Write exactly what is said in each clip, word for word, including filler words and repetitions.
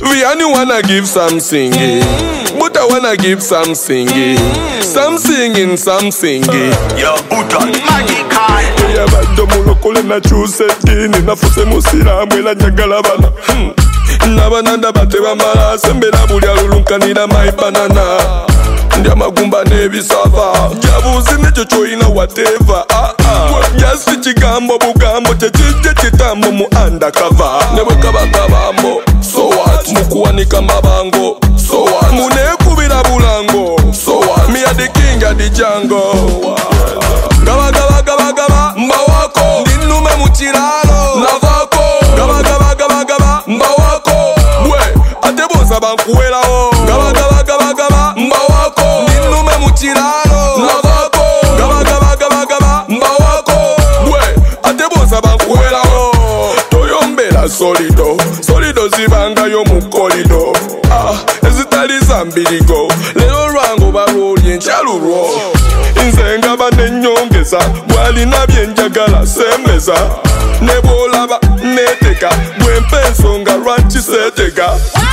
Vianney wanna give some singing, but I wanna give some singing, some singing, some singing. Yo, Buddha, magic eye. Ya bado mulokole na chuse dini na fuse musiramu ela njagala bana. Nabananda bateba mala sembera buli alulunkanira my banana. Ndya magumba n'ebisava jabuzi nekyo kyoyina whatever. Ah ah, jasi kigambo bugambo kyekijje kitambo mu undercover. Ne bwe kaba kabambo so what, mukuwanika mabango so what, munekubira bulango so what, me a the king of the jungle. Gaba gaba gaba gaba mbawako ndinume mu kiralo navako. Gaba gaba gaba gaba mbawako bwe ate bonsa bankuwerawo. Gaba gaba gaba gaba mbawako ndinume mu kiralo navako. Gaba gaba gaba gaba mbawako bwe ate bonsa bankuwerawo. Toyombera solido solido zibangayo mu kolido. Ah, ezitali zambirigo lero lwango balwolye nkyalulwo. Nze ngaba nenyongeza bwalina byenjagala sembeza. Ne bwolaba neteka bwempa ensonga lwaki seetega.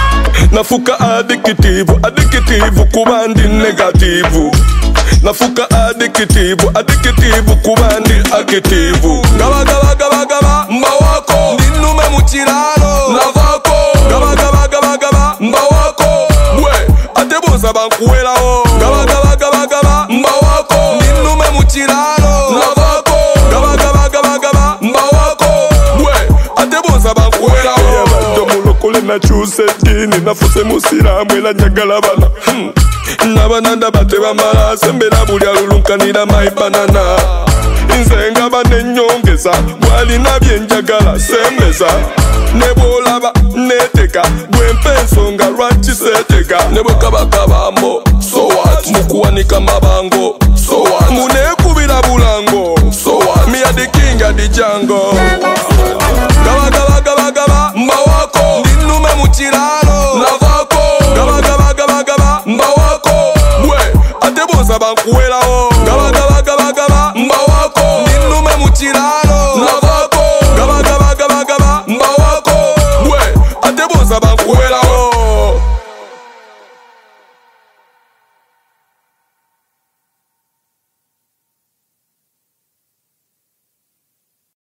Nafuka addictive addictive kuba ndi negative. Nafuka addictive addictive kuba ndi active. Gaba gaba gaba gaba mbawako ndinume mu kiralo navako. Gaba gaba gaba gaba mbawako bwe ate bonsa bankuwerawo. Gaba gaba gaba gaba mbawako ndinume mu kiralo navako. Gaba gaba gaba gaba mbawako bwe ate bonsa bankuwerawo. Yabadde mulokole nakyuse dini nafuse musiramu ela njagala bana. Nabananda bateba mala sembera buli alulunkanira my banana. Nze ngaba nenyongeza bwalina byenjagala sembeza. Ne bwolaba neteka bwempa ensonga lwaki seetega. Ne bwe kaba kabambo so what, mukuwanika mabango so what, munekubira bulango so what, me a the king of the jungle. Gaba gaba gaba gaba mbawako ndinume mu kiralo navako. Gaba gaba gaba gaba mbawako bwe ate bonsa bankuwerawo. Gaba gaba gaba gaba mbawako ndinume mu kiralo navako. Gaba gaba gaba gaba mbawako bwe ate bonsa bankuwerawo.